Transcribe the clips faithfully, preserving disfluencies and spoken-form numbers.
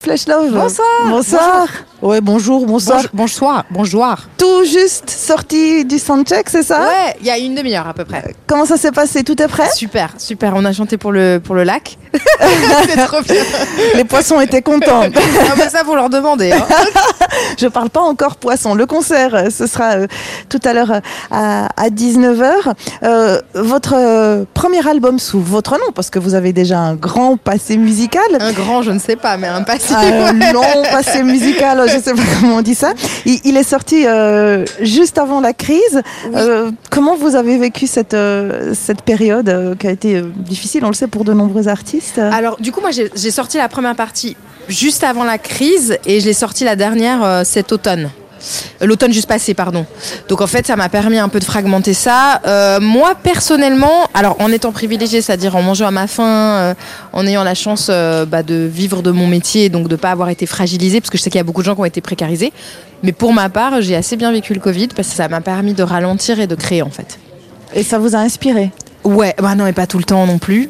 Flash Love. Bonsoir. Bonsoir. Ouais, bonjour, bonsoir. Bonjour. Bonsoir. Bonjour. Tout juste sorti du soundcheck, c'est ça? Ouais, il y a une demi-heure à peu près. Euh, comment ça s'est passé? Tout est prêt? Super, super. On a chanté pour le, pour le lac. C'est trop bien. Les poissons étaient contents. Ah bah ça, faut leur demander. Hein. Je parle pas encore poisson. Le concert, euh, ce sera euh, tout à l'heure euh, à, à dix-neuf heures. Euh, votre euh, premier album sous votre nom, parce que vous avez déjà un grand passé musical. Un grand, je ne sais pas, mais un passé. Un long passé musical, je ne sais pas comment on dit ça. Il, il est sorti euh, juste avant la crise. Oui. Euh, comment vous avez vécu cette, euh, cette période euh, qui a été euh, difficile, on le sait, pour de nombreux artistes? Alors, du coup, moi, j'ai, j'ai sorti la première partie juste avant la crise et je l'ai sorti la dernière euh, cet automne. L'automne juste passé, pardon. Donc en fait, ça m'a permis un peu de fragmenter ça. Euh, moi, personnellement, alors en étant privilégiée, c'est-à-dire en mangeant à ma faim, euh, en ayant la chance euh, bah, de vivre de mon métier, donc de ne pas avoir été fragilisée, parce que je sais qu'il y a beaucoup de gens qui ont été précarisés. Mais pour ma part, j'ai assez bien vécu le Covid, parce que ça m'a permis de ralentir et de créer, en fait. Et ça vous a inspiré? Ouais, bah non, mais pas tout le temps non plus.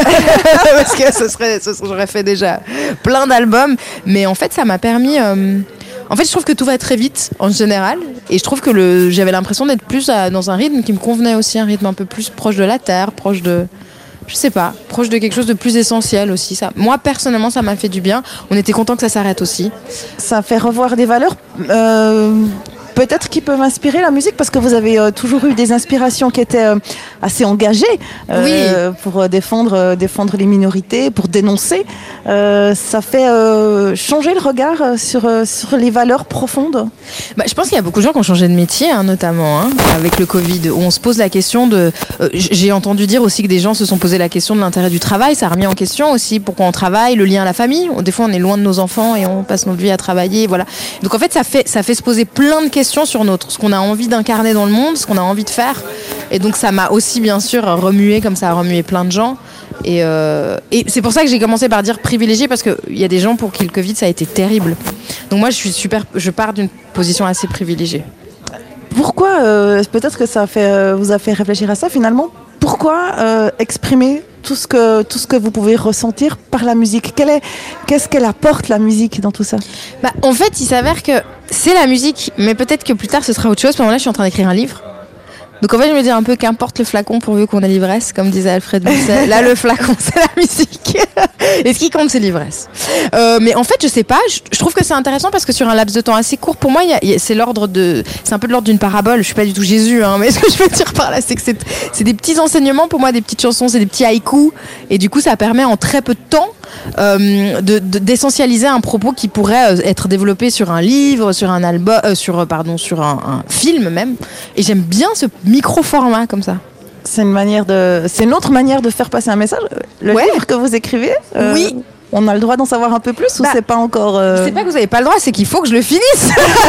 Parce que ce serait, ce serait, j'aurais fait déjà plein d'albums. Mais en fait, ça m'a permis... Euh, En fait, je trouve que tout va très vite, en général. Et je trouve que le, j'avais l'impression d'être plus à, dans un rythme qui me convenait aussi, un rythme un peu plus proche de la terre, proche de... Je sais pas, proche de quelque chose de plus essentiel aussi. Ça. Moi, personnellement, ça m'a fait du bien. On était content que ça s'arrête aussi. Ça fait revoir des valeurs... Euh... Peut-être qui peuvent inspirer la musique, parce que vous avez euh, toujours eu des inspirations qui étaient euh, assez engagées euh, oui. pour euh, défendre, euh, défendre les minorités, pour dénoncer. Euh, ça fait euh, changer le regard sur, euh, sur les valeurs profondes. Bah, je pense qu'il y a beaucoup de gens qui ont changé de métier, hein, notamment hein, avec le Covid, où on se pose la question de... Euh, j'ai entendu dire aussi que des gens se sont posé la question de l'intérêt du travail. Ça a remis en question aussi pourquoi on travaille, le lien à la famille. Des fois, on est loin de nos enfants et on passe notre vie à travailler. Voilà. Donc en fait, ça fait, ça fait se poser plein de questions sur notre, ce qu'on a envie d'incarner dans le monde, ce qu'on a envie de faire. Et donc ça m'a aussi bien sûr remué, comme ça a remué plein de gens. Et, euh, et c'est pour ça que j'ai commencé par dire privilégié, parce qu'il y a des gens pour qui le Covid ça a été terrible. Donc moi je suis super, je pars d'une position assez privilégiée. Pourquoi, euh, peut-être que ça a fait, euh, vous a fait réfléchir à ça finalement, pourquoi euh, exprimer tout ce, que, tout ce que vous pouvez ressentir par la musique? Quelle est, qu'est-ce qu'elle apporte, la musique, dans tout ça? Bah, en fait, il s'avère que c'est la musique, mais peut-être que plus tard ce sera autre chose. Pendant là, je suis en train d'écrire un livre. Donc en fait, je me dis un peu qu'importe le flacon pourvu qu'on ait l'ivresse, comme disait Alfred Musset. Là, le flacon, c'est la musique. Et ce qui compte, c'est l'ivresse. Euh, mais en fait, je sais pas. Je, je trouve que c'est intéressant parce que sur un laps de temps assez court, pour moi, y a, y a, c'est l'ordre de, c'est un peu de l'ordre d'une parabole. Je suis pas du tout Jésus, hein, mais ce que je veux dire par là, c'est que c'est, c'est des petits enseignements pour moi, des petites chansons, c'est des petits haïkus, et du coup, ça permet en très peu de temps euh, de, de, d'essentialiser un propos qui pourrait être développé sur un livre, sur un album, euh, sur pardon, sur un, un film même. Et j'aime bien ce micro-format comme ça. C'est une manière de, c'est une autre manière de faire passer un message. Le ouais. livre que vous écrivez, euh, oui. On a le droit d'en savoir un peu plus, bah, ou c'est pas encore... Euh... C'est pas que vous avez pas le droit, c'est qu'il faut que je le finisse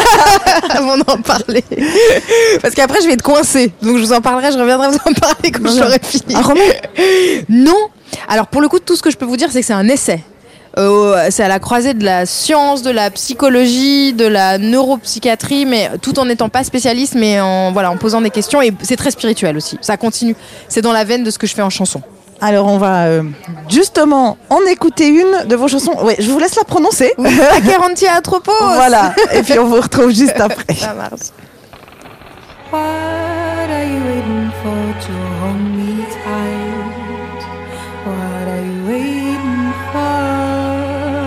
avant d'en parler. Parce qu'après, je vais être coincée. Donc, je vous en parlerai, je reviendrai vous en parler quand non, je l'aurai fini. Un roman? Non. Alors, pour le coup, tout ce que je peux vous dire, c'est que c'est un essai. Euh, c'est à la croisée de la science, de la psychologie, de la neuropsychiatrie, mais tout en n'étant pas spécialiste, mais en, voilà, en posant des questions. Et c'est très spirituel aussi. Ça continue. C'est dans la veine de ce que je fais en chanson. Alors on va euh, justement en écouter une de vos chansons. Oui, je vous laisse la prononcer. Oui, Acherontia Atropos. Voilà. Et puis on vous retrouve juste après. Ça marche. What are you waiting for to hold me tight? What are you waiting for?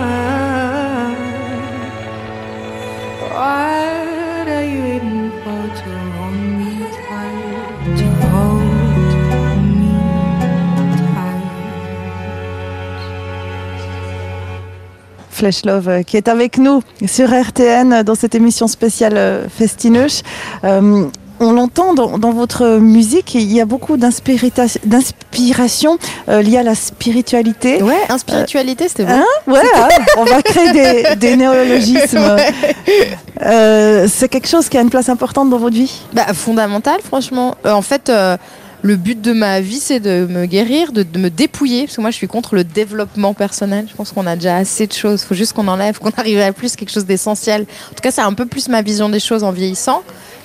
What are you waiting for to hold me tight? To hold me tight. Flash Love qui est avec nous sur R T N dans cette émission spéciale Festineuch. Euh, on l'entend dans, dans votre musique, il y a beaucoup d'inspirita- d'inspiration euh, liée à la spiritualité. Ouais, inspiritualité, euh, c'était bon. Hein ouais, hein, on va créer des, des néologismes. Ouais. Euh, c'est quelque chose qui a une place importante dans votre vie? Bah, fondamental, franchement. Euh, en fait, euh, le but de ma vie, c'est de me guérir, de, de me dépouiller, parce que moi, je suis contre le développement personnel. Je pense qu'on a déjà assez de choses. Il faut juste qu'on enlève, qu'on arrive à plus quelque chose d'essentiel. En tout cas, c'est un peu plus ma vision des choses en vieillissant.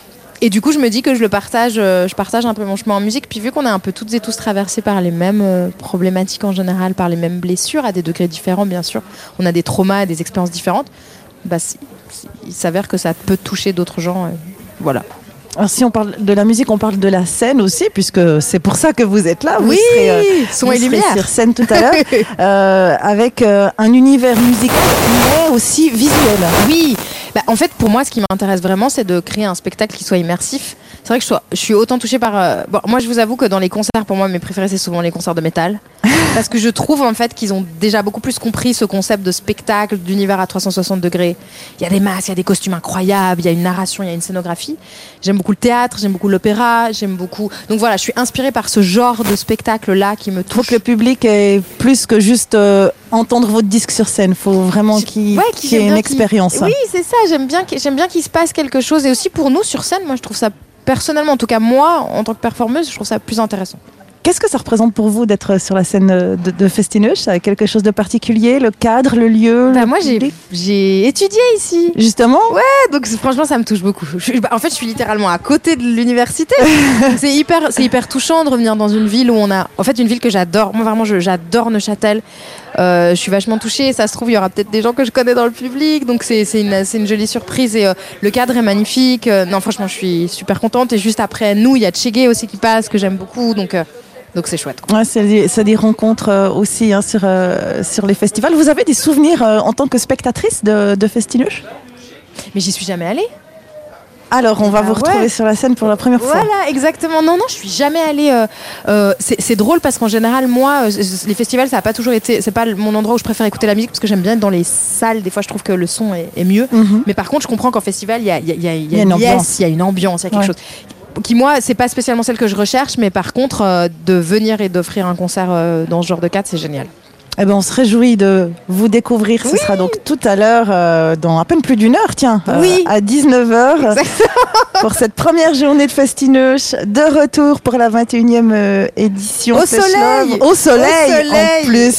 Et du coup, je me dis que je le partage, euh, je partage un peu mon chemin en musique. Puis vu qu'on est un peu toutes et tous traversés par les mêmes euh, problématiques en général, par les mêmes blessures, à des degrés différents, bien sûr. On a des traumas et des expériences différentes. Bah, c'est- c'est- il s'avère que ça peut toucher d'autres gens. euh, voilà. Alors si on parle de la musique, on parle de la scène aussi, puisque c'est pour ça que vous êtes là. Vous Oui, serez, euh, son vous et serez lumière. sur scène tout à l'heure, euh, avec euh, un univers musical, mais aussi visuel. Oui, bah, en fait, pour moi, ce qui m'intéresse vraiment, c'est de créer un spectacle qui soit immersif. C'est vrai que je, sois- je suis autant touchée par. euh, bon, moi, je vous avoue que dans les concerts, pour moi, mes préférés, c'est souvent les concerts de métal. Parce que je trouve, en fait, qu'ils ont déjà beaucoup plus compris ce concept de spectacle, d'univers à trois cent soixante degrés. Il y a des masques, il y a des costumes incroyables, il y a une narration, il y a une scénographie. J'aime beaucoup le théâtre, j'aime beaucoup l'opéra, j'aime beaucoup. Donc voilà, je suis inspirée par ce genre de spectacle-là qui me Il faut touche. que le public ait plus que juste euh, entendre votre disque sur scène. Il faut vraiment qu'il Ouais, qu'il y ait j'aime une bien expérience. qu'il- Oui, c'est ça. J'aime bien, qu'il- j'aime bien qu'il se passe quelque chose. Et aussi pour nous sur scène, moi, je trouve ça personnellement, en tout cas moi, en tant que performeuse, je trouve ça plus intéressant. Qu'est-ce que ça représente pour vous d'être sur la scène euh, de, de Festineuch? Ça a quelque chose de particulier? Le cadre, le lieu? Bah, le moi, j'ai, public j'ai étudié ici. Justement? Donc c'est- franchement, ça me touche beaucoup. Je suis- bah, en fait, je suis littéralement à côté de l'université. c'est hyper, c'est hyper touchant de revenir dans une ville où on a, en fait, une ville que j'adore. Moi, vraiment, je- j'adore Neuchâtel. Euh, je suis vachement touchée. Ça se trouve, il y aura peut-être des gens que je connais dans le public, donc c'est, c'est une, c'est une jolie surprise. Et euh, le cadre est magnifique. Euh, non, franchement, je suis super contente. Et juste après nous, il y a Tchégué aussi qui passe, que j'aime beaucoup. Donc, euh, donc c'est chouette. Ouais, c'est des, c'est des rencontres euh, aussi hein, sur, euh, sur les festivals. Vous avez des souvenirs euh, en tant que spectatrice de, de Festineuch? Mais j'y suis jamais allée. Alors, on va Ah vous retrouver ouais. sur la scène pour la première fois. Voilà, exactement. Non, non, je suis jamais allée. euh, euh, c'est, c'est drôle parce qu'en général, moi, euh, les festivals, ça a pas toujours été. C'est pas le- mon endroit où je préfère écouter la musique parce que j'aime bien être dans les salles. Des fois, je trouve que le son est, est mieux. Mhm. Mais par contre, je comprends qu'en festival, il y a, il y a- il y a- il y a Il y a une une liesse, ambiance. il y a une ambiance, il y a quelque Ouais. chose. Qui, moi, c'est pas spécialement celle que je recherche, mais par contre, euh, de venir et d'offrir un concert euh, dans ce genre de cadre, c'est génial. Eh ben, on se réjouit de vous découvrir. Ce Oui. sera donc tout à l'heure, euh, dans à peine plus d'une heure, tiens, euh, Oui. à dix-neuf heures, pour cette première journée de Festineuch, de retour pour la vingt et unième euh, édition. Au Flash soleil. Love. Au soleil, Au soleil. en plus.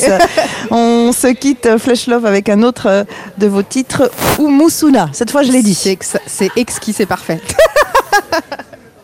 On se quitte euh, Flash Love avec un autre euh, de vos titres, Umusuna. Cette fois, je l'ai dit. C'est, ex- c'est exquis, c'est parfait.